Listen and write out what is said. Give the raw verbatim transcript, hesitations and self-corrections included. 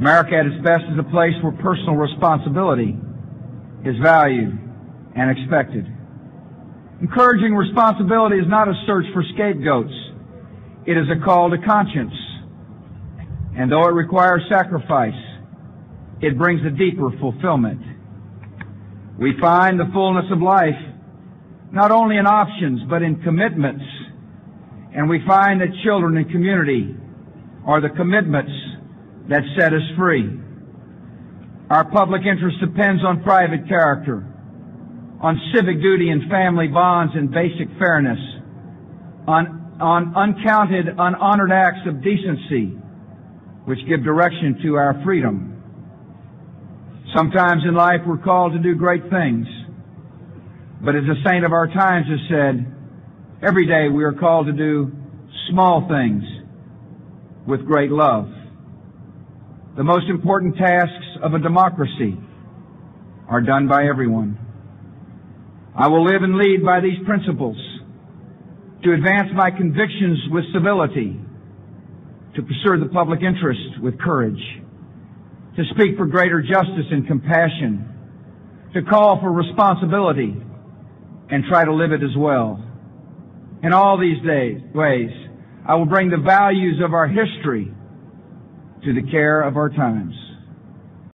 America at its best is a place where personal responsibility is valued and expected. Encouraging responsibility is not a search for scapegoats. It is a call to conscience. And though it requires sacrifice, it brings a deeper fulfillment. We find the fullness of life not only in options, but in commitments. And we find that children and community are the commitments that set us free. Our public interest depends on private character, on civic duty and family bonds and basic fairness, on, on uncounted, unhonored acts of decency, which give direction to our freedom. Sometimes in life we're called to do great things, but as a saint of our times has said, every day we are called to do small things with great love. The most important tasks of a democracy are done by everyone. I will live and lead by these principles, to advance my convictions with civility, to pursue the public interest with courage, to speak for greater justice and compassion, to call for responsibility and try to live it as well. In all these days, ways, I will bring the values of our history to the care of our times.